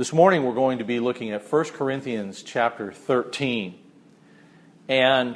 This morning we're going to be looking at 1 Corinthians chapter 13. And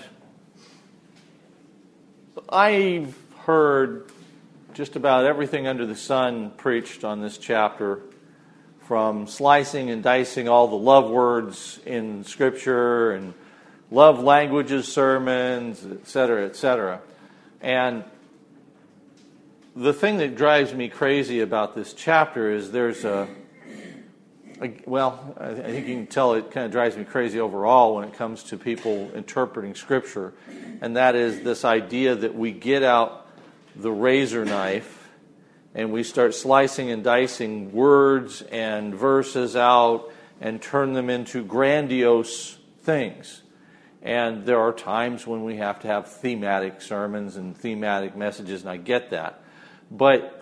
I've heard just about everything under the sun preached on this chapter, from slicing and dicing all the love words in Scripture and love languages sermons, etc., etc. And the thing that drives me crazy about this chapter is there's I think you can tell it kind of drives me crazy overall when it comes to people interpreting Scripture, and that is this idea that we get out the razor knife and we start slicing and dicing words and verses out and turn them into grandiose things. And there are times when we have to have thematic sermons and thematic messages, and I get that. But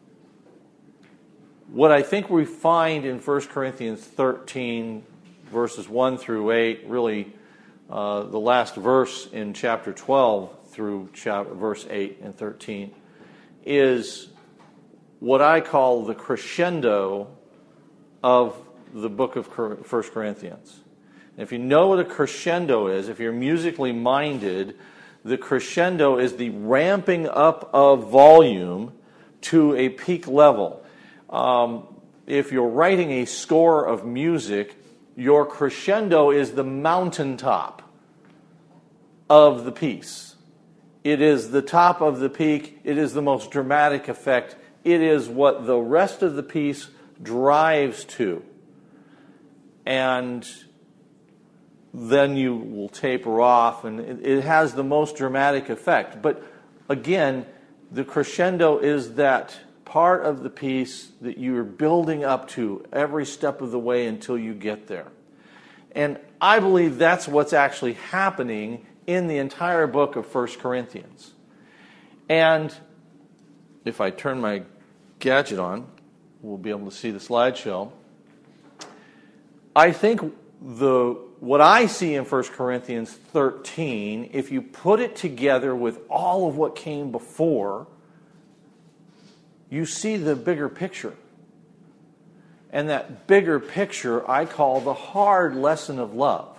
what I think we find in 1 Corinthians 13, verses 1 through 8, really the last verse in chapter 12 through verse 8 and 13, is what I call the crescendo of the book of 1 Corinthians. And if you know what a crescendo is, if you're musically minded, the crescendo is the ramping up of volume to a peak level. If you're writing a score of music, your crescendo is the mountaintop of the piece. It is the top of the peak. It is the most dramatic effect. It is what the rest of the piece drives to. And then you will taper off, and it has the most dramatic effect. But again, the crescendo is that part of the piece that you are building up to every step of the way until you get there. And I believe that's what's actually happening in the entire book of 1 Corinthians. And if I turn my gadget on, we'll be able to see the slideshow. I think what I see in 1 Corinthians 13, if you put it together with all of what came before, you see the bigger picture. And that bigger picture I call the hard lesson of love.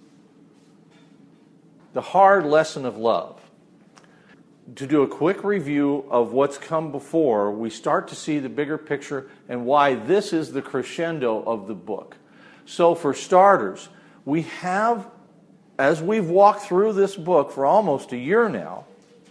The hard lesson of love. To do a quick review of what's come before, we start to see the bigger picture and why this is the crescendo of the book. So for starters, we have, as we've walked through this book for almost a year now,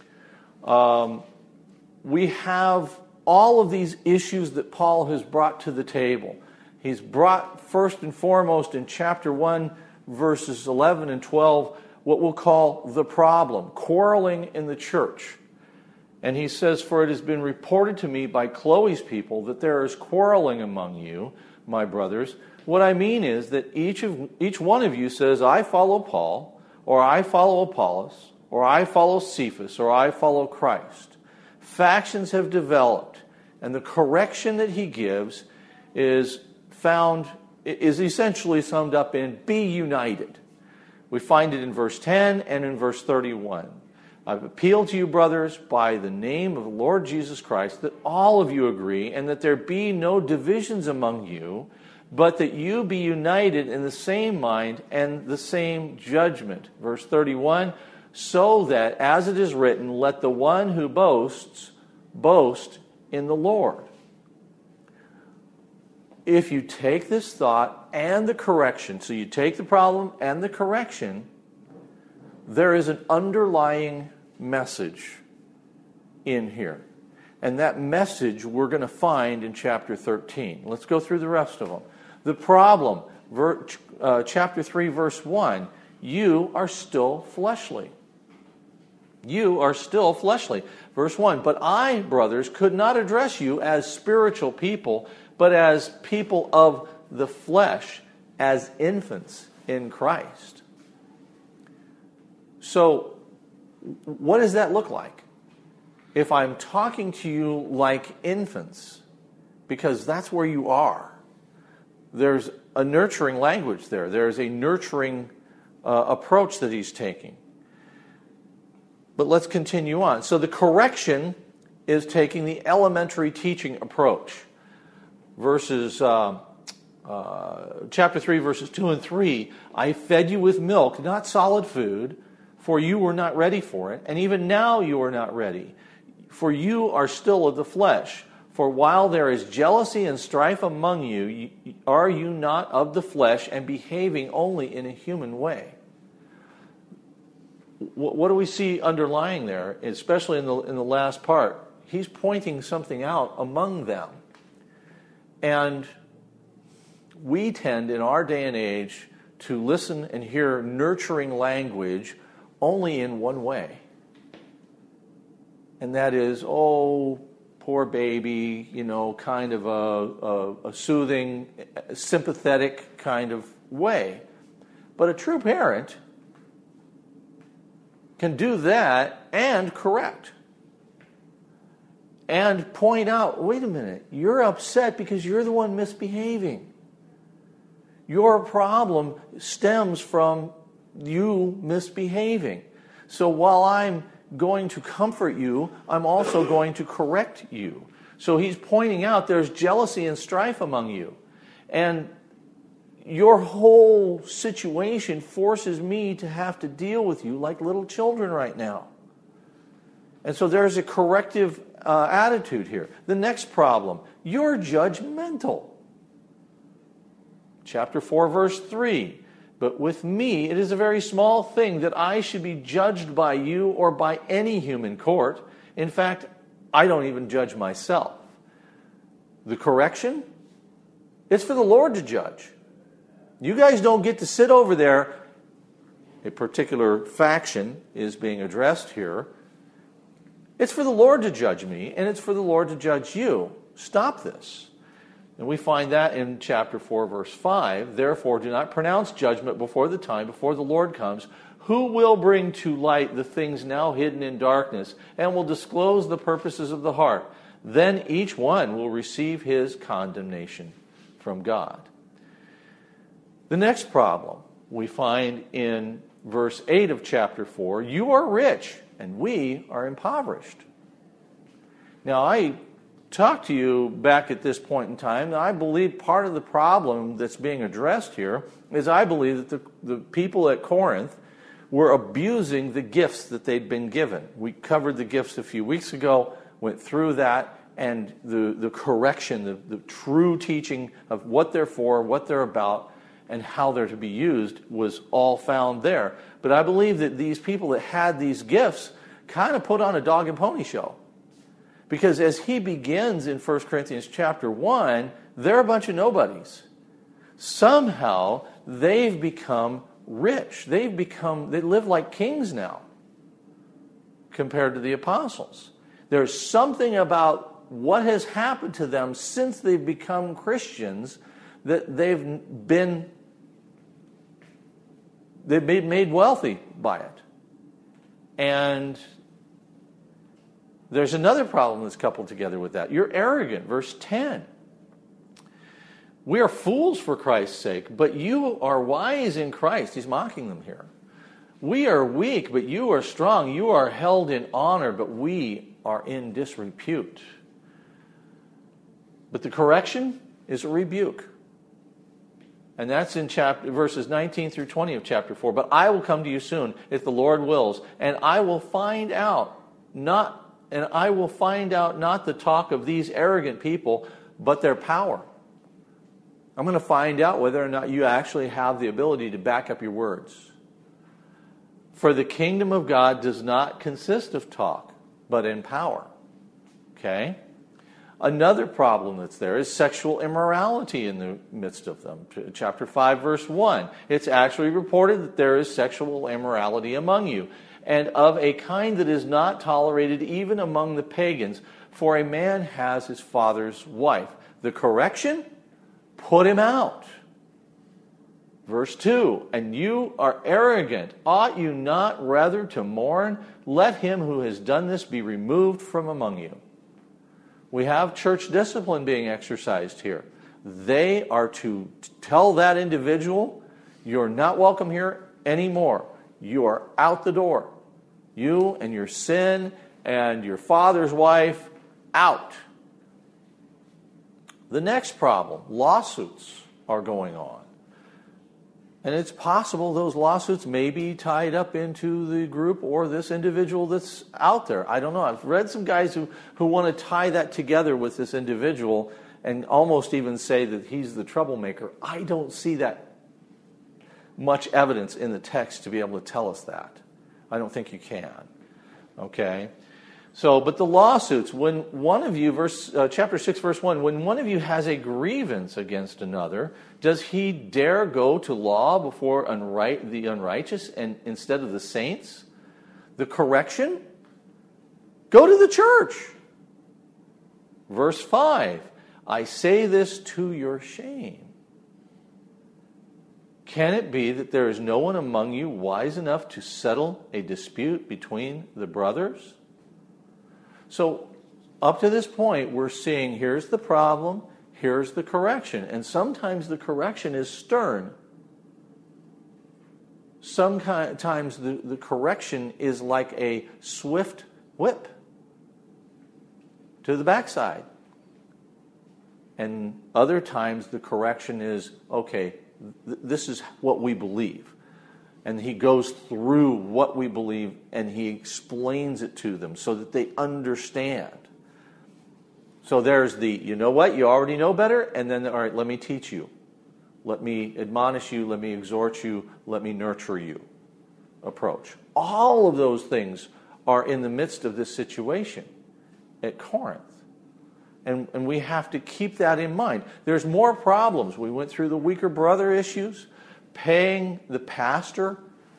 we have all of these issues that Paul has brought to the table. He's brought first and foremost in chapter 1, verses 11 and 12, what we'll call the problem, quarreling in the church. And he says, "For it has been reported to me by Chloe's people that there is quarreling among you, my brothers. What I mean is that each one of you says, I follow Paul, or I follow Apollos, or I follow Cephas, or I follow Christ. Factions have developed, and the correction that he gives is essentially summed up in be united. We find it in verse 10 and in verse 31. I've appealed to you, brothers, by the name of the Lord Jesus Christ, that all of you agree, and that there be no divisions among you, but that you be united in the same mind and the same judgment. Verse 31, so that, as it is written, let the one who boasts, boast in the Lord. If you take this thought and the correction, so you take the problem and the correction, there is an underlying message in here. And that message we're going to find in chapter 13. Let's go through the rest of them. The problem, chapter 3, verse 1, you are still fleshly. You are still fleshly. Verse 1, but I, brothers, could not address you as spiritual people, but as people of the flesh, as infants in Christ. So, what does that look like? If I'm talking to you like infants, because that's where you are, there's a nurturing language there. There's a nurturing approach that he's taking. But let's continue on. So the correction is taking the elementary teaching approach. Verses chapter 3, verses 2 and 3, I fed you with milk, not solid food, for you were not ready for it, and even now you are not ready, for you are still of the flesh. For while there is jealousy and strife among you, are you not of the flesh and behaving only in a human way? What do we see underlying there, especially in the last part? He's pointing something out among them. And we tend in our day and age to listen and hear nurturing language only in one way. And that is, oh, poor baby, kind of a soothing, sympathetic kind of way. But a true parent can do that and correct. And point out, wait a minute, you're upset because you're the one misbehaving. Your problem stems from you misbehaving. So while I'm going to comfort you, I'm also going to correct you. So he's pointing out there's jealousy and strife among you. And your whole situation forces me to have to deal with you like little children right now. And so there's a corrective attitude here. The next problem, you're judgmental. Chapter 4, verse 3. But with me, it is a very small thing that I should be judged by you or by any human court. In fact, I don't even judge myself. The correction? It's for the Lord to judge. You guys don't get to sit over there. A particular faction is being addressed here. It's for the Lord to judge me, and it's for the Lord to judge you. Stop this. And we find that in chapter 4, verse 5. Therefore, do not pronounce judgment before the time, before the Lord comes, who will bring to light the things now hidden in darkness, and will disclose the purposes of the heart. Then each one will receive his condemnation from God. The next problem we find in verse 8 of chapter 4, you are rich, and we are impoverished. Now, I talked to you back at this point in time, and I believe part of the problem that's being addressed here is I believe that the people at Corinth were abusing the gifts that they'd been given. We covered the gifts a few weeks ago, went through that, and the correction, the true teaching of what they're for, what they're about, and how they're to be used was all found there. But I believe that these people that had these gifts kind of put on a dog and pony show. Because as he begins in 1 Corinthians chapter 1, they're a bunch of nobodies. Somehow they've become rich. They live like kings now compared to the apostles. There's something about what has happened to them since they've become Christians that they've been made wealthy by it. And there's another problem that's coupled together with that. You're arrogant, verse 10. We are fools for Christ's sake, but you are wise in Christ. He's mocking them here. We are weak, but you are strong. You are held in honor, but we are in disrepute. But the correction is a rebuke. And that's in verses 19 through 20 of chapter 4. But I will come to you soon, if the Lord wills, and I will find out not the talk of these arrogant people, but their power. I'm going to find out whether or not you actually have the ability to back up your words. For the kingdom of God does not consist of talk, but in power. Okay? Another problem that's there is sexual immorality in the midst of them. Chapter 5, verse 1. It's actually reported that there is sexual immorality among you, and of a kind that is not tolerated even among the pagans, for a man has his father's wife. The correction? Put him out. Verse 2, and you are arrogant. Ought you not rather to mourn? Let him who has done this be removed from among you. We have church discipline being exercised here. They are to tell that individual, you're not welcome here anymore. You are out the door. You and your sin and your father's wife, out. The next problem, lawsuits. are going on. And it's possible those lawsuits may be tied up into the group or this individual that's out there. I don't know. I've read some guys who want to tie that together with this individual and almost even say that he's the troublemaker. I don't see that much evidence in the text to be able to tell us that. I don't think you can. Okay? So, but the lawsuits, when one of you, chapter 6, verse 1, when one of you has a grievance against another, does he dare go to law before the unrighteous and instead of the saints? The correction? Go to the church. Verse 5, I say this to your shame. Can it be that there is no one among you wise enough to settle a dispute between the brothers? So, up to this point, we're seeing here's the problem, here's the correction. And sometimes the correction is stern. Sometimes the correction is like a swift whip to the backside. And other times the correction is, okay, this is what we believe. And he goes through what we believe and he explains it to them so that they understand. So there's the, you know what, you already know better, and then, all right, let me teach you. Let me admonish you, let me exhort you, let me nurture you approach. All of those things are in the midst of this situation at Corinth. And we have to keep that in mind. There's more problems. We went through the weaker brother issues, paying the pastor,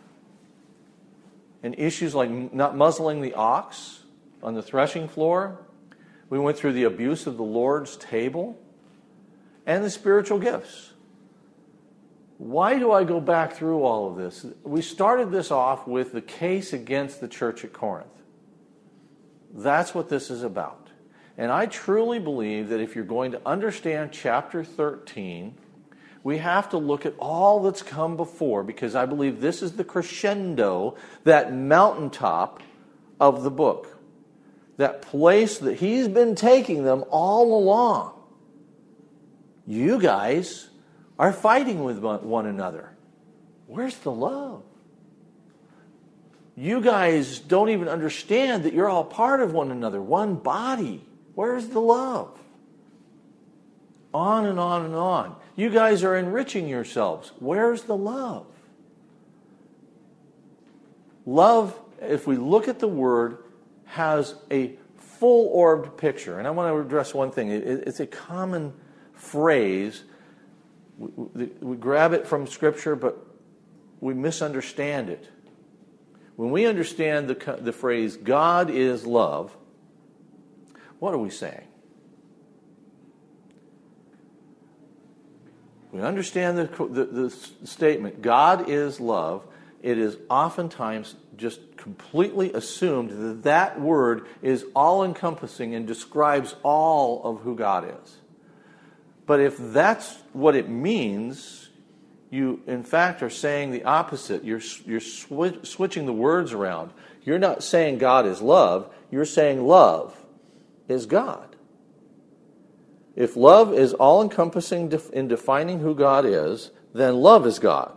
and issues like not muzzling the ox on the threshing floor. We went through the abuse of the Lord's table and the spiritual gifts. Why do I go back through all of this? We started this off with the case against the church at Corinth. That's what this is about. And I truly believe that if you're going to understand chapter 13, we have to look at all that's come before, because I believe this is the crescendo, that mountaintop of the book. That place that he's been taking them all along. You guys are fighting with one another. Where's the love? You guys don't even understand that you're all part of one another, one body. Where's the love? On and on and on. You guys are enriching yourselves. Where's the love? Love, if we look at the word, has a full-orbed picture. And I want to address one thing. It's a common phrase. We grab it from Scripture, but we misunderstand it. When we understand the phrase, God is love, what are we saying? We understand the statement, God is love. It is oftentimes just completely assumed that that word is all-encompassing and describes all of who God is. But if that's what it means, you in fact are saying the opposite. You're switching the words around. You're not saying God is love. You're saying love is God. If love is all-encompassing in defining who God is, then love is God.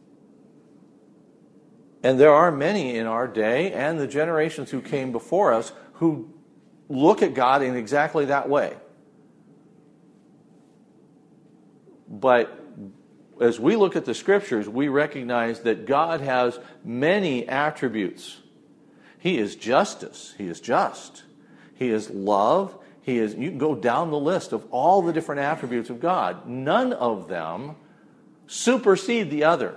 And there are many in our day and the generations who came before us who look at God in exactly that way. But as we look at the Scriptures, we recognize that God has many attributes. He is justice. He is just. He is love. You can go down the list of all the different attributes of God. None of them supersede the other.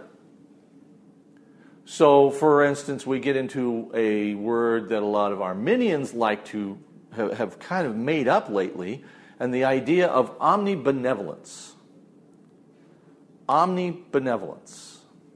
So, for instance, we get into a word that a lot of Arminians like to have kind of made up lately, and the idea of omnibenevolence. Omnibenevolence.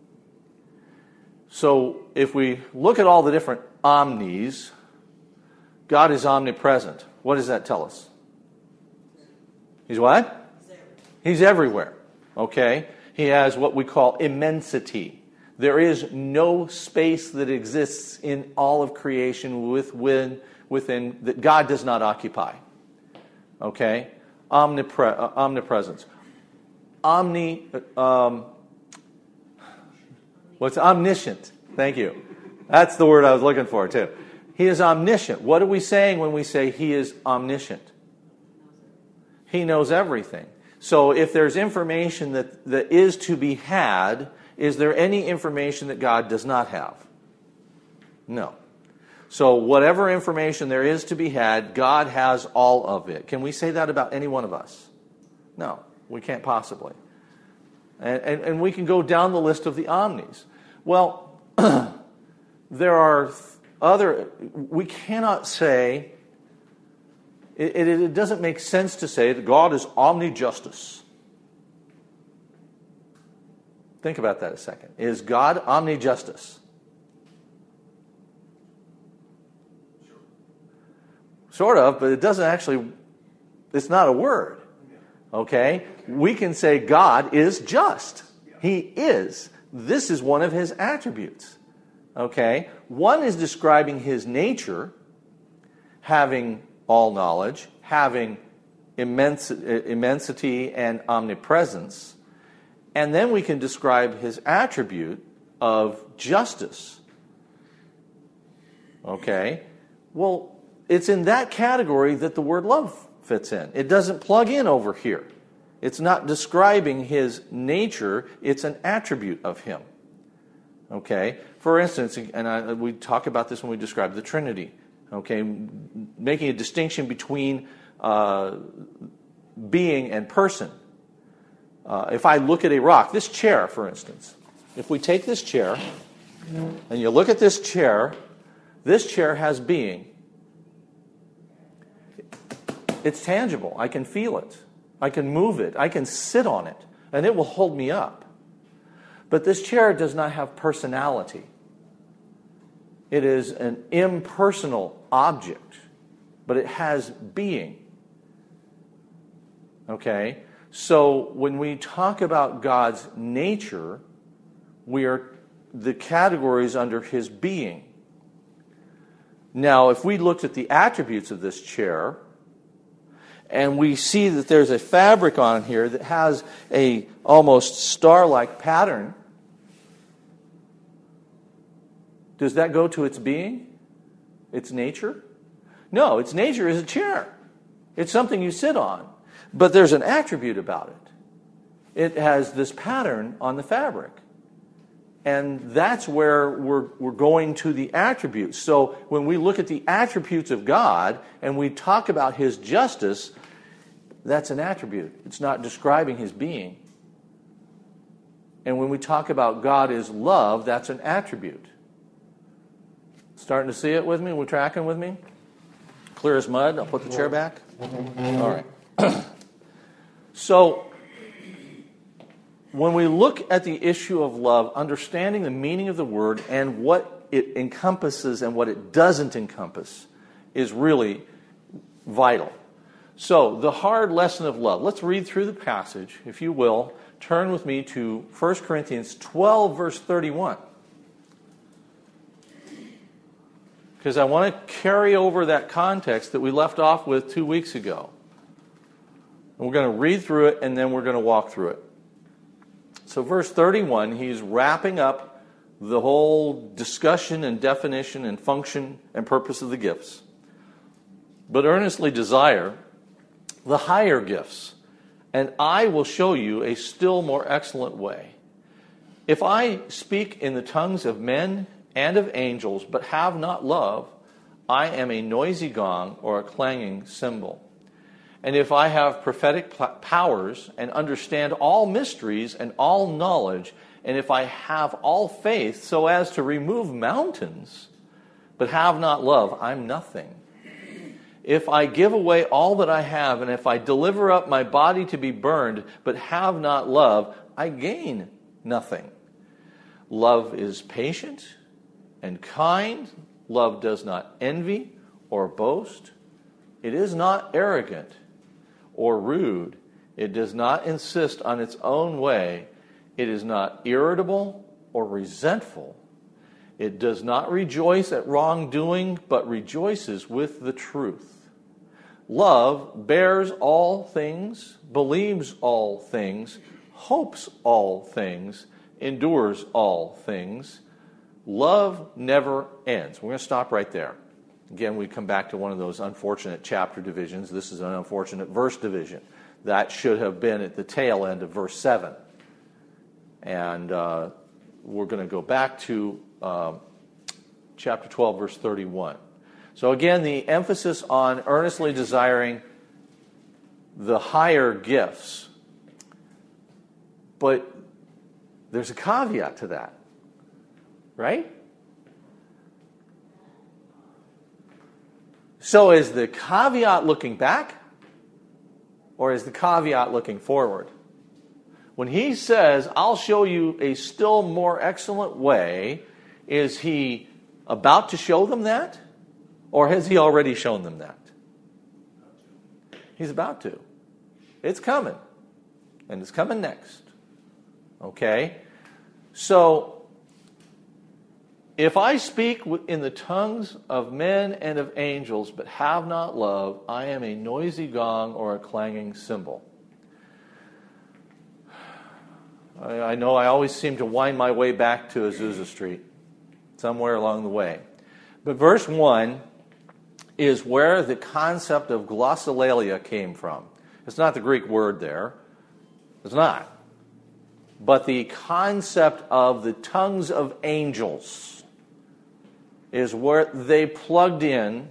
So, if we look at all the different omnis, God is omnipresent. What does that tell us? He's what? He's everywhere. Okay? He has what we call immensity. There is no space that exists in all of creation within that God does not occupy. Okay? Omnipresence. omniscient. Thank you. That's the word I was looking for, too. He is omniscient. What are we saying when we say he is omniscient? He knows everything. So if there's information that is to be had, is there any information that God does not have? No. So whatever information there is to be had, God has all of it. Can we say that about any one of us? No, we can't possibly. And we can go down the list of the omnis. Well, there are we cannot say, it doesn't make sense to say that God is omni-justice. Think about that a second. Is God omni-justice? Sort of, but it doesn't actually, it's not a word. Okay? We can say God is just. He is. This is one of his attributes. Okay? One is describing his nature, having all knowledge, having immensity and omnipresence. And then we can describe his attribute of justice. Okay? Well, it's in that category that the word love fits in. It doesn't plug in over here. It's not describing his nature. It's an attribute of him. Okay? For instance, and we talk about this when we describe the Trinity. Okay? Making a distinction between being and person. If I look at a rock, this chair, for instance, if we take this chair and you look at this chair has being. It's tangible. I can feel it. I can move it. I can sit on it, and it will hold me up. But this chair does not have personality. It is an impersonal object, but it has being. Okay? So when we talk about God's nature, we are the categories under his being. Now, if we looked at the attributes of this chair, and we see that there's a fabric on here that has a almost star-like pattern, does that go to its being? Its nature? No, its nature is a chair. It's something you sit on. But there's an attribute about it. It has this pattern on the fabric. And that's where we're going to the attributes. So when we look at the attributes of God and we talk about his justice, that's an attribute. It's not describing his being. And when we talk about God is love, that's an attribute. Starting to see it with me? We're tracking with me? Clear as mud. I'll put the chair back. All right. So when we look at the issue of love, understanding the meaning of the word and what it encompasses and what it doesn't encompass is really vital. So, the hard lesson of love. Let's read through the passage, if you will. Turn with me to 1 Corinthians 12, verse 31. Because I want to carry over that context that we left off with 2 weeks ago. And we're going to read through it, and then we're going to walk through it. So verse 31, he's wrapping up the whole discussion and definition and function and purpose of the gifts. But earnestly desire the higher gifts, and I will show you a still more excellent way. If I speak in the tongues of men and of angels, but have not love, I am a noisy gong or a clanging cymbal. And if I have prophetic powers and understand all mysteries and all knowledge, and if I have all faith so as to remove mountains, but have not love, I'm nothing. If I give away all that I have, and if I deliver up my body to be burned, but have not love, I gain nothing. Love is patient and kind. Love does not envy or boast. It is not arrogant or rude. It does not insist on its own way. It is not irritable or resentful. It does not rejoice at wrongdoing, but rejoices with the truth. Love bears all things, believes all things, hopes all things, endures all things. Love never ends. We're going to stop right there. Again, we come back to one of those unfortunate chapter divisions. This is an unfortunate verse division. That should have been at the tail end of verse 7. And we're going to go back to chapter 12, verse 31. So again, the emphasis on earnestly desiring the higher gifts. But there's a caveat to that, right? So is the caveat looking back, or is the caveat looking forward? When he says, I'll show you a still more excellent way, is he about to show them that? Or has he already shown them that? He's about to. It's coming. And it's coming next. Okay? So, if I speak in the tongues of men and of angels, but have not love, I am a noisy gong or a clanging cymbal. I know I always seem to wind my way back to Azusa Street, somewhere along the way. But verse 1 is where the concept of glossolalia came from. It's not the Greek word there. It's not. But the concept of the tongues of angels is where they plugged in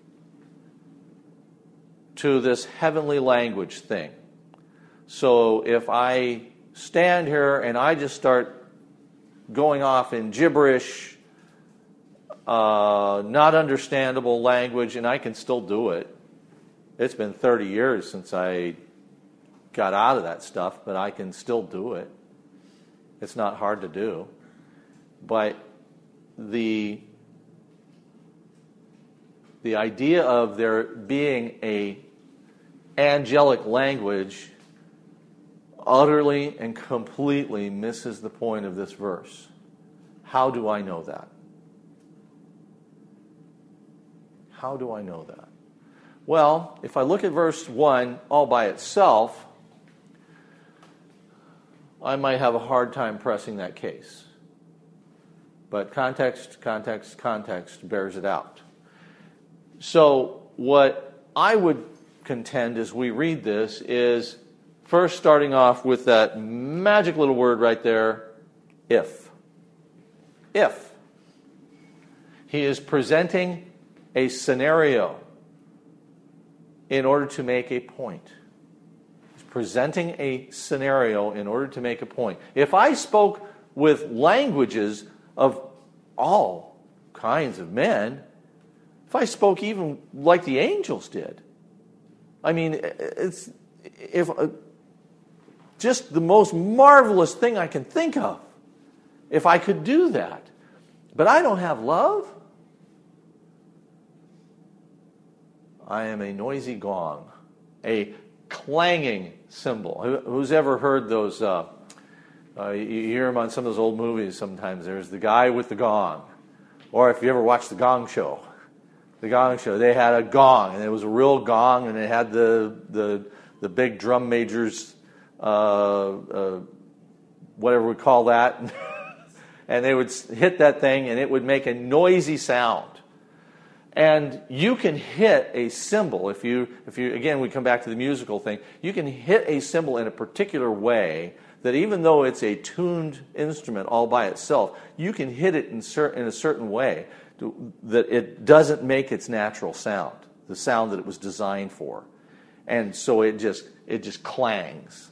to this heavenly language thing. So if I stand here and I just start going off in gibberish, not understandable language, and I can still do it. It's been 30 years since I got out of that stuff, but I can still do it. It's not hard to do. But the idea of there being a angelic language utterly and completely misses the point of this verse. How do I know that? How do I know that? Well, if I look at verse 1 all by itself, I might have a hard time pressing that case. But context bears it out. So what I would contend as we read this is first starting off with that magic little word right there, if. If. He is presenting a scenario in order to make a point. He's presenting a scenario in order to make a point. If I spoke with languages of all kinds of men, if I spoke even like the angels did, I mean, it's just the most marvelous thing I can think of if I could do that. But I don't have love. I am a noisy gong, a clanging cymbal. Who's ever heard those? You hear them on some of those old movies sometimes. There's the guy with the gong. Or if you ever watched The Gong Show, they had a gong, and it was a real gong, and it had the big drum majors, whatever we call that, and they would hit that thing, and it would make a noisy sound. And you can hit a cymbal, if you again, we come back to the musical thing, you can hit a cymbal in a particular way that even though it's a tuned instrument all by itself, you can hit it in a certain way that it doesn't make its natural sound, the sound that it was designed for. And so it just clangs.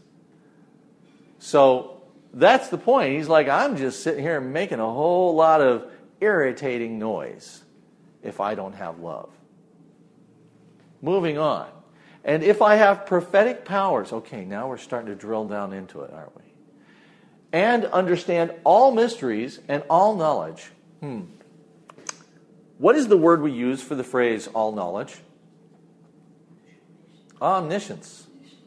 So that's the point. He's like, I'm just sitting here making a whole lot of irritating noise if I don't have love. Moving on. And if I have prophetic powers, okay, now we're starting to drill down into it, aren't we? And understand all mysteries and all knowledge. What is the word we use for the phrase all knowledge? Omniscience.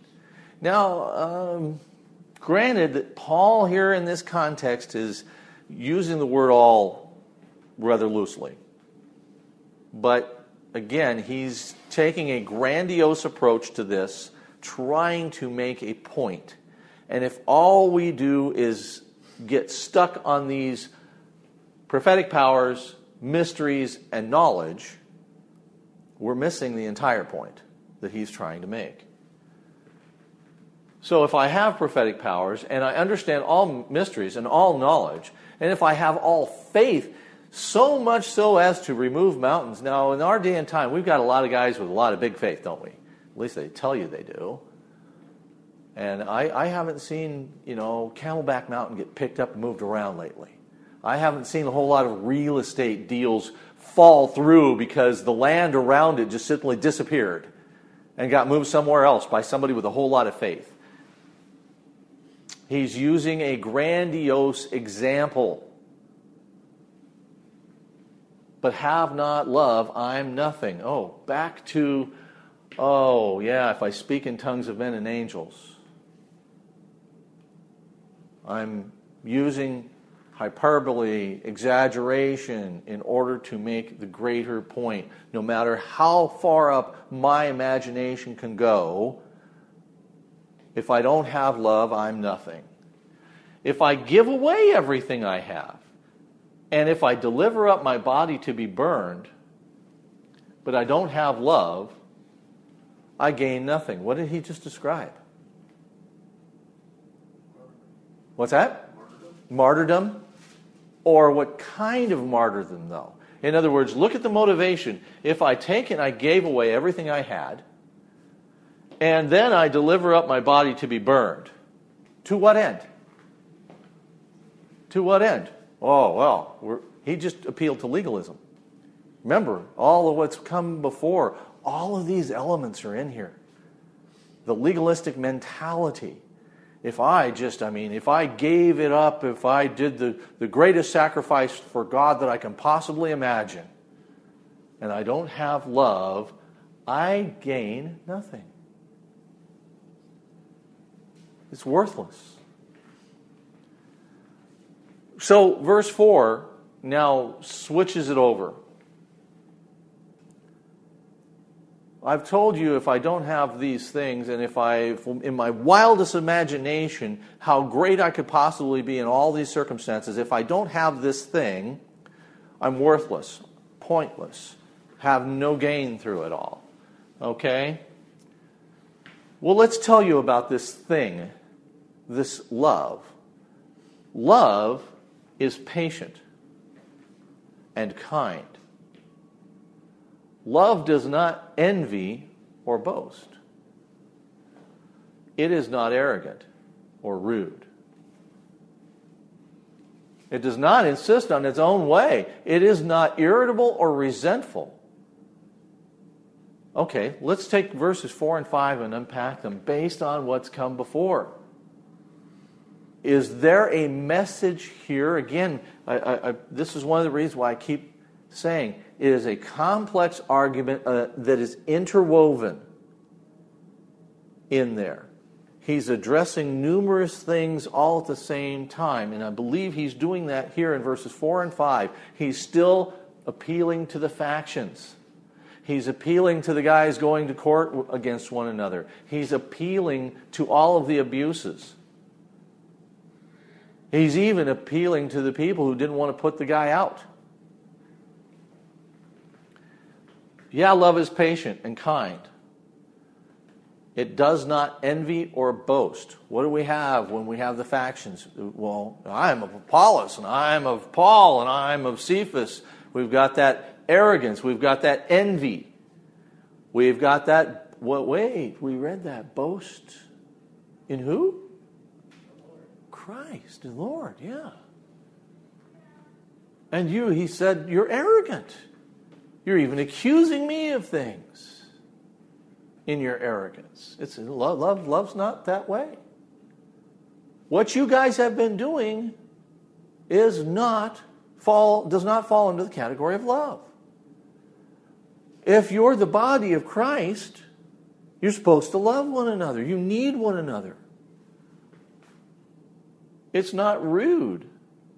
Now, granted that Paul here in this context is using the word all rather loosely. But again, he's taking a grandiose approach to this, trying to make a point. And if all we do is get stuck on these prophetic powers, mysteries, and knowledge, we're missing the entire point that he's trying to make. So if I have prophetic powers, and I understand all mysteries and all knowledge, and if I have all faith, so much so as to remove mountains. Now, in our day and time, we've got a lot of guys with a lot of big faith, don't we? At least they tell you they do. And I haven't seen, Camelback Mountain get picked up and moved around lately. I haven't seen a whole lot of real estate deals fall through because the land around it just simply disappeared and got moved somewhere else by somebody with a whole lot of faith. He's using a grandiose example. But have not love, I'm nothing. Back to, if I speak in tongues of men and angels. I'm using hyperbole, exaggeration, in order to make the greater point. No matter how far up my imagination can go, if I don't have love, I'm nothing. If I give away everything I have, and if I deliver up my body to be burned, but I don't have love, I gain nothing. What did he just describe? What's that? Martyrdom? Or what kind of martyrdom, though? In other words, look at the motivation. If I take and I gave away everything I had, and then I deliver up my body to be burned, to what end? To what end? He just appealed to legalism. Remember, all of what's come before, all of these elements are in here. The legalistic mentality. If I gave it up, if I did the greatest sacrifice for God that I can possibly imagine, and I don't have love, I gain nothing. It's worthless. So verse 4 now switches it over. I've told you if I don't have these things, and if in my wildest imagination, how great I could possibly be in all these circumstances, if I don't have this thing, I'm worthless, pointless, have no gain through it all. Okay? Well, let's tell you about this thing, this love. Love is patient and kind. Love does not envy or boast. It is not arrogant or rude. It does not insist on its own way. It is not irritable or resentful. Okay, let's take verses 4 and 5 and unpack them based on what's come before. Is there a message here? Again, this is one of the reasons why I keep saying it is a complex argument that is interwoven in there. He's addressing numerous things all at the same time, and I believe he's doing that here in verses 4 and 5. He's still appealing to the factions. He's appealing to the guys going to court against one another. He's appealing to all of the abuses. He's even appealing to the people who didn't want to put the guy out. Yeah, love is patient and kind. It does not envy or boast. What do we have when we have the factions? Well, I'm of Apollos, and I'm of Paul, and I'm of Cephas. We've got that arrogance. We've got that envy. We've got that, we read that. Boast in who? Christ, the Lord, yeah. And he said, you're arrogant. You're even accusing me of things in your arrogance. It's love's not that way. What you guys have been doing does not fall into the category of love. If you're the body of Christ, you're supposed to love one another. You need one another. It's not rude.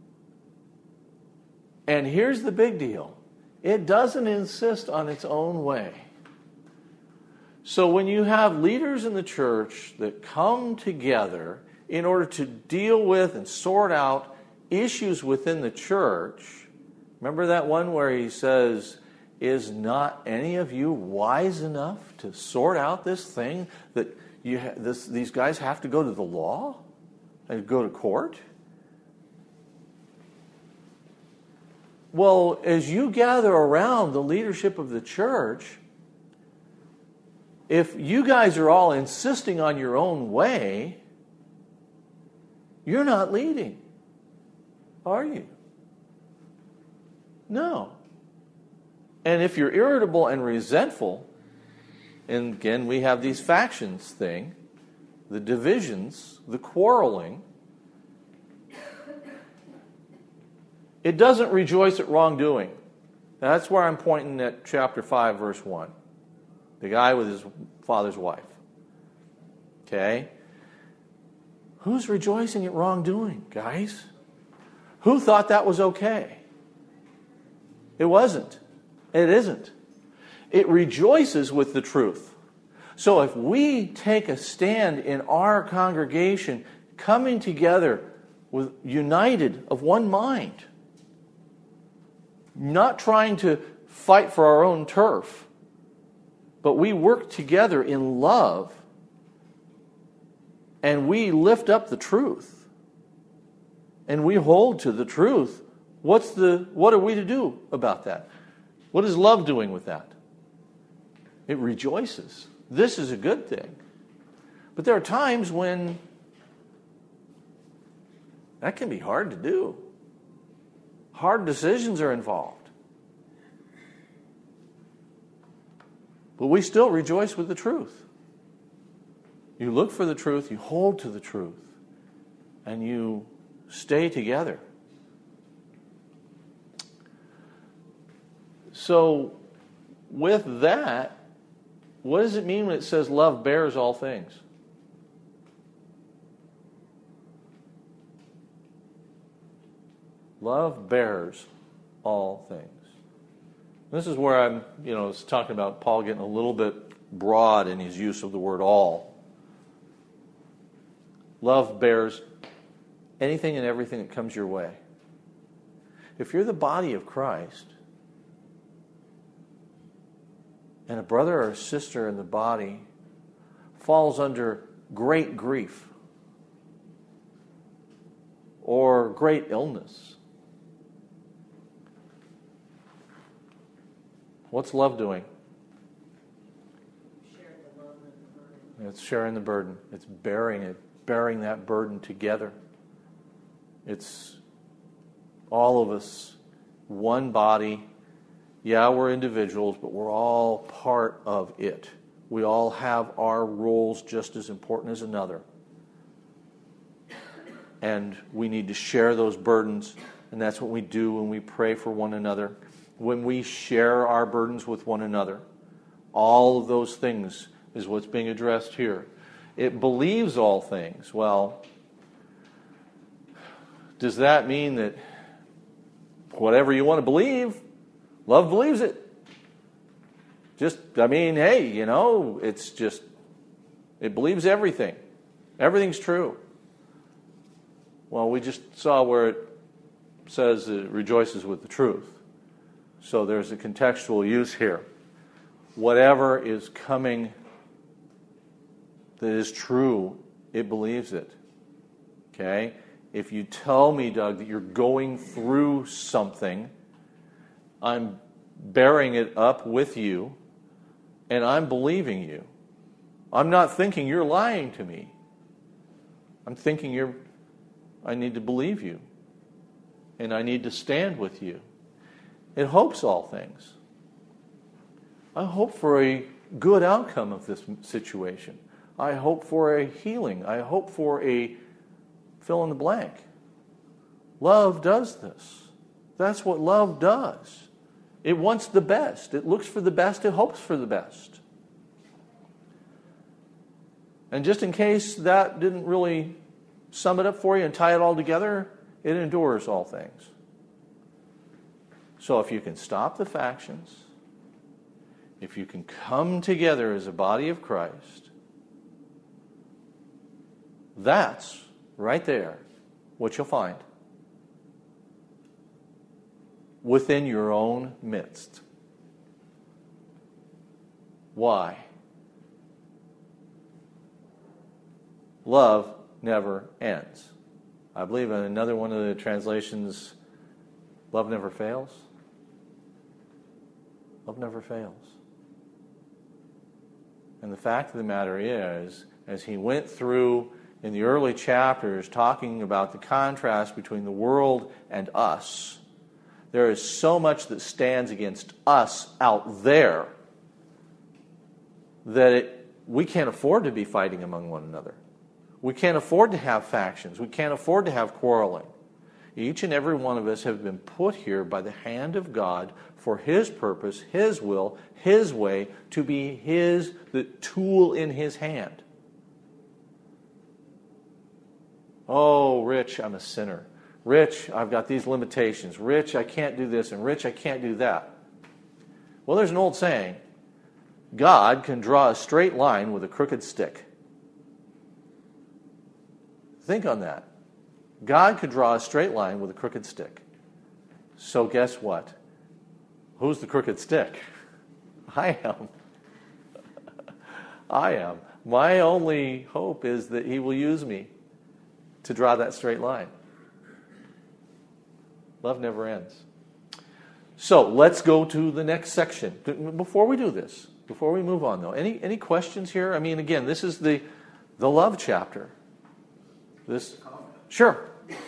And here's the big deal. It doesn't insist on its own way. So when you have leaders in the church that come together in order to deal with and sort out issues within the church. Remember that one where he says, is not any of you wise enough to sort out this thing that these guys have to go to the law and go to court? Well, as you gather around the leadership of the church, if you guys are all insisting on your own way, you're not leading, are you? No. And if you're irritable and resentful, and again, we have these factions thing, the divisions, the quarreling, it doesn't rejoice at wrongdoing. That's where I'm pointing at chapter 5, verse 1. The guy with his father's wife. Okay? Who's rejoicing at wrongdoing, guys? Who thought that was okay? It wasn't. It isn't. It rejoices with the truth. So if we take a stand in our congregation, coming together with united of one mind, not trying to fight for our own turf, but we work together in love, and we lift up the truth, and we hold to the truth, what are we to do about that? What is love doing with that? It rejoices. This is a good thing. But there are times when that can be hard to do. Hard decisions are involved. But we still rejoice with the truth. You look for the truth, you hold to the truth, and you stay together. So, with that, what does it mean when it says love bears all things? Love bears all things. This is where I'm, was talking about Paul getting a little bit broad in his use of the word all. Love bears anything and everything that comes your way. If you're the body of Christ, and a brother or a sister in the body falls under great grief or great illness, what's love doing? Sharing the love and the burden. It's sharing the burden. It's bearing that burden together. It's all of us, one body. Yeah, we're individuals, but we're all part of it. We all have our roles just as important as another. And we need to share those burdens, and that's what we do when we pray for one another. When we share our burdens with one another, all of those things is what's being addressed here. It believes all things. Well, does that mean that whatever you want to believe, love believes it? It's just, it believes everything. Everything's true. Well, we just saw where it says it rejoices with the truth. So there's a contextual use here. Whatever is coming that is true, it believes it. Okay? If you tell me, Doug, that you're going through something, I'm bearing it up with you, and I'm believing you. I'm not thinking you're lying to me. I'm thinking I need to believe you, and I need to stand with you. It hopes all things. I hope for a good outcome of this situation. I hope for a healing. I hope for a fill in the blank. Love does this. That's what love does. It wants the best. It looks for the best. It hopes for the best. And just in case that didn't really sum it up for you and tie it all together, it endures all things. So if you can stop the factions, if you can come together as a body of Christ, that's right there, what you'll find. Within your own midst. Why? Love never ends. I believe in another one of the translations, love never fails. Love never fails. And the fact of the matter is, as he went through in the early chapters talking about the contrast between the world and us, there is so much that stands against us out there that we can't afford to be fighting among one another. We can't afford to have factions. We can't afford to have quarreling. Each and every one of us have been put here by the hand of God for His purpose, His will, His way, to be the tool in His hand. Oh, Rich, I'm a sinner. Rich, I've got these limitations. Rich, I can't do this, and Rich, I can't do that. Well, there's an old saying, God can draw a straight line with a crooked stick. Think on that. God could draw a straight line with a crooked stick. So guess what? Who's the crooked stick? I am. I am. My only hope is that He will use me to draw that straight line. Love never ends. So let's go to the next section. Before we do this, before we move on though, any questions here? I mean, again, this is the love chapter. Sure.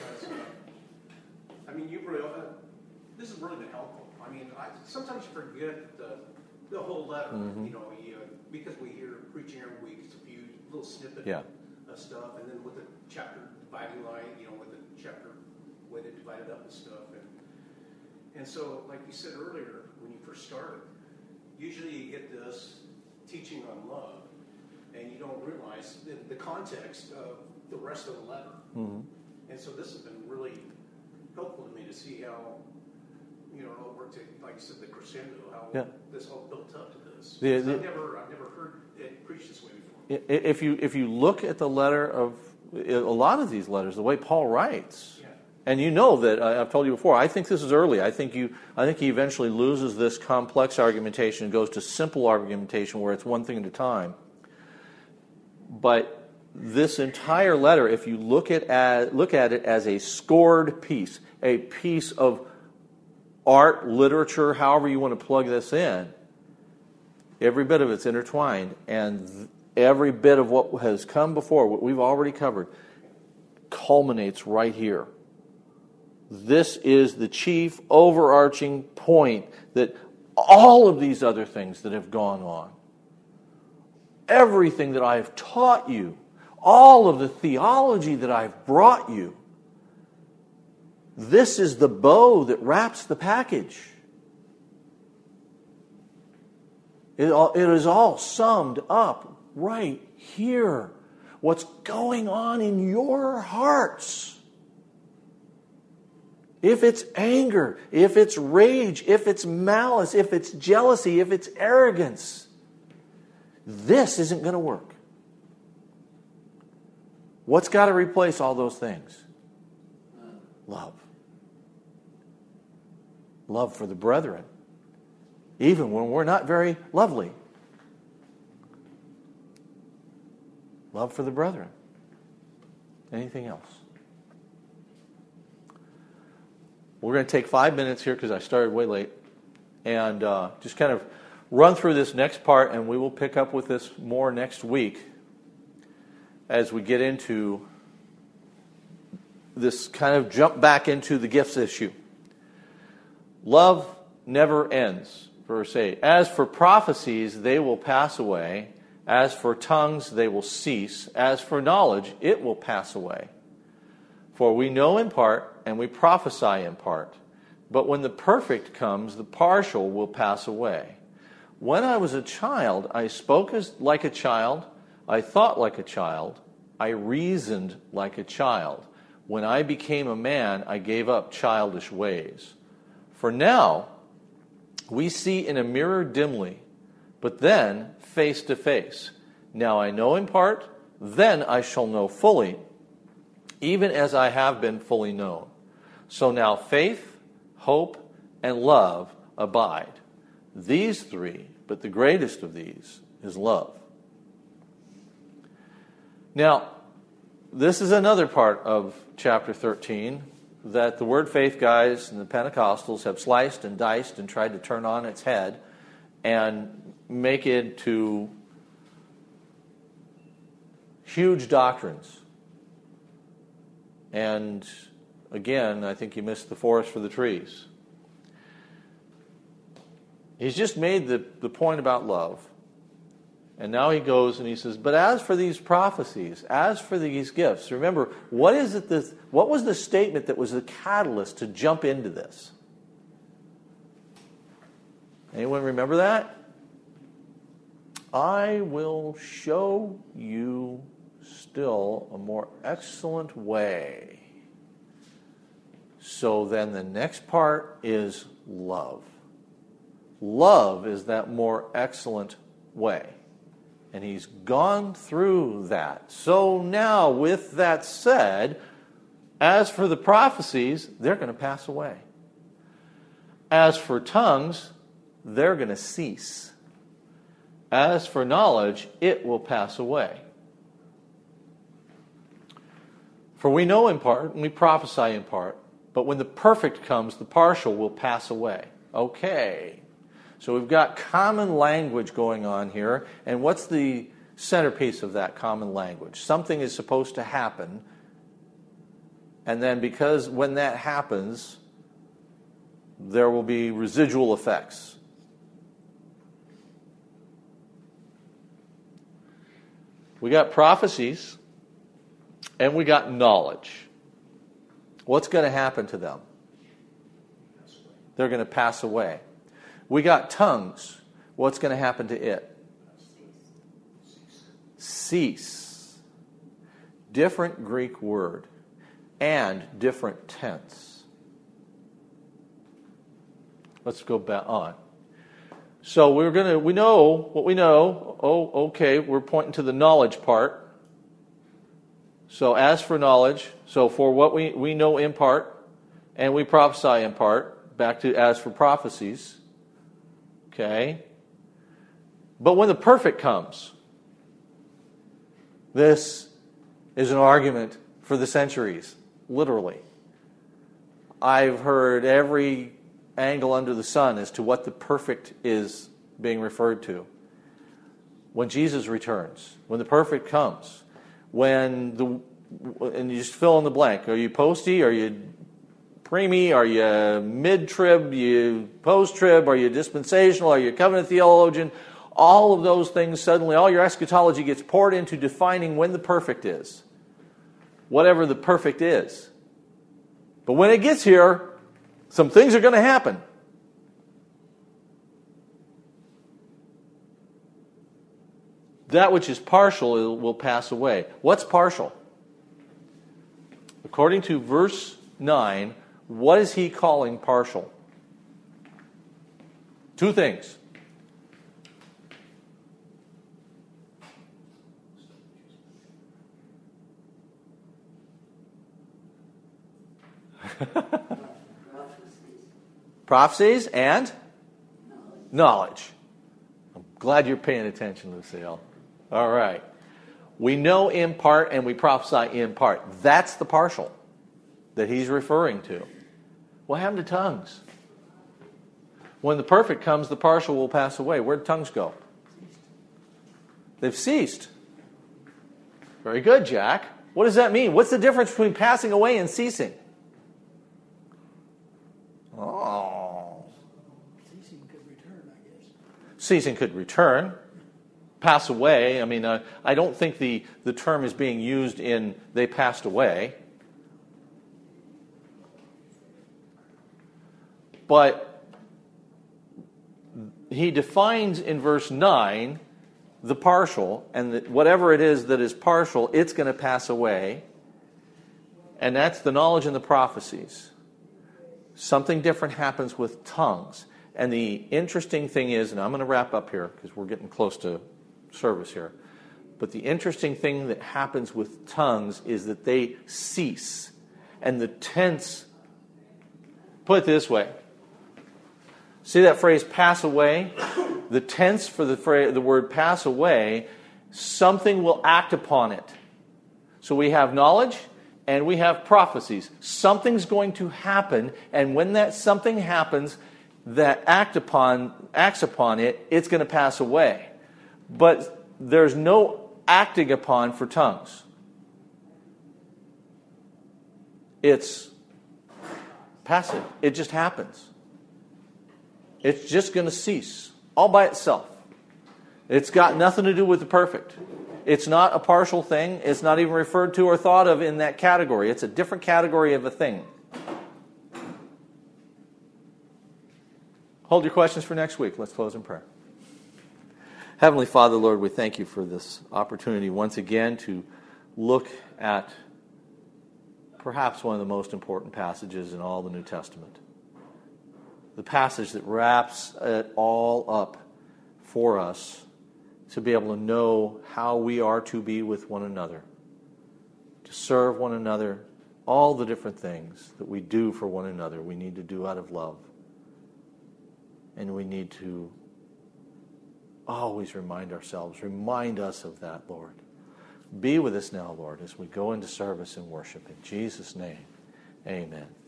I mean, this has really been helpful. I mean, sometimes you forget the whole letter, because we hear preaching every week. It's a few little snippets of stuff, and then with the chapter dividing line, with the chapter way they divided up and stuff, and so, like you said earlier, when you first started, usually you get this teaching on love, and you don't realize the context of the rest of the letter. Mm-hmm. And so this has been really helpful to me to see how, it worked, like you said, the crescendo, how this all built up to this. I've never heard it preached this way before. If you look at the letter of a lot of these letters, the way Paul writes, and you know that I've told you before, I think this is early. I think he eventually loses this complex argumentation and goes to simple argumentation where it's one thing at a time. But this entire letter, if you look at it as a scored piece, a piece of art, literature, however you want to plug this in, every bit of it's intertwined, and every bit of what has come before, what we've already covered, culminates right here. This is the chief overarching point that all of these other things that have gone on, everything that I have taught you, all of the theology that I've brought you, this is the bow that wraps the package. It is all summed up right here. What's going on in your hearts. If it's anger, if it's rage, if it's malice, if it's jealousy, if it's arrogance, this isn't going to work. What's got to replace all those things? Love. Love for the brethren. Even when we're not very lovely. Love for the brethren. Anything else? We're going to take 5 minutes here because I started way late. And just kind of run through this next part, and we will pick up with this more next week as we get into this kind of jump back into the gifts issue. Love never ends, verse 8. As for prophecies, they will pass away. As for tongues, they will cease. As for knowledge, it will pass away. For we know in part, and we prophesy in part. But when the perfect comes, the partial will pass away. When I was a child, I spoke like a child. I thought like a child. I reasoned like a child. When I became a man, I gave up childish ways. For now, we see in a mirror dimly, but then face to face. Now I know in part, then I shall know fully, even as I have been fully known. So now faith, hope, and love abide. These three, but the greatest of these is love. Now, this is another part of chapter 13 that the Word Faith guys and the Pentecostals have sliced and diced and tried to turn on its head and make it to huge doctrines. And again, I think you missed the forest for the trees. He's just made the point about love. And now he goes and he says, but as for these prophecies, as for these gifts, remember, what was the statement that was the catalyst to jump into this? Anyone remember that? I will show you still a more excellent way. So then the next part is love. Love is that more excellent way. And he's gone through that. So now, with that said, as for the prophecies, they're going to pass away. As for tongues, they're going to cease. As for knowledge, it will pass away. For we know in part, and we prophesy in part, but when the perfect comes, the partial will pass away. Okay. So we've got common language going on here, and what's the centerpiece of that common language? Something is supposed to happen, and then because when that happens, there will be residual effects. We got prophecies, and we got knowledge. What's going to happen to them? They're going to pass away. We got tongues. What's going to happen to it? Cease. Different Greek word and different tense. Let's go back on. So we know what we know. Oh, okay, we're pointing to the knowledge part. So as for knowledge, so for what we know in part, and we prophesy in part, back to as for prophecies. Okay? But when the perfect comes, this is an argument for the centuries, literally. I've heard every angle under the sun as to what the perfect is being referred to. When Jesus returns, when the perfect comes, and you just fill in the blank. Are you posty? Are you preemie? Are you mid-trib? Are you post-trib? Are you dispensational? Are you covenant theologian? All of those things, suddenly all your eschatology gets poured into defining when the perfect is. Whatever the perfect is. But when it gets here, some things are going to happen. That which is partial will pass away. What's partial? According to verse 9, what is he calling partial? Two things. Prophecies and knowledge. I'm glad you're paying attention, Lucille. All right. We know in part and we prophesy in part. That's the partial that he's referring to. What happened to tongues? When the perfect comes, the partial will pass away. Where'd tongues go? They've ceased. Very good, Jack. What does that mean? What's the difference between passing away and ceasing? Oh. Ceasing could return, I guess. Ceasing could return. Pass away. I mean, I don't think the term is being used in they passed away. But he defines in verse 9 the partial, and whatever it is that is partial, it's going to pass away. And that's the knowledge and the prophecies. Something different happens with tongues. And the interesting thing is, and I'm going to wrap up here because we're getting close to service here. But the interesting thing that happens with tongues is that they cease. And the tense, put it this way. See that phrase, pass away? The tense for the word pass away, something will act upon it. So we have knowledge and we have prophecies. Something's going to happen, and when that something happens that acts upon it, it's going to pass away. But there's no acting upon for tongues. It's passive. It just happens. It's just going to cease all by itself. It's got nothing to do with the perfect. It's not a partial thing. It's not even referred to or thought of in that category. It's a different category of a thing. Hold your questions for next week. Let's close in prayer. Heavenly Father, Lord, we thank you for this opportunity once again to look at perhaps one of the most important passages in all the New Testament. The passage that wraps it all up for us to be able to know how we are to be with one another, to serve one another, all the different things that we do for one another, we need to do out of love. And we need to always remind us of that, Lord. Be with us now, Lord, as we go into service and worship. In Jesus' name, amen.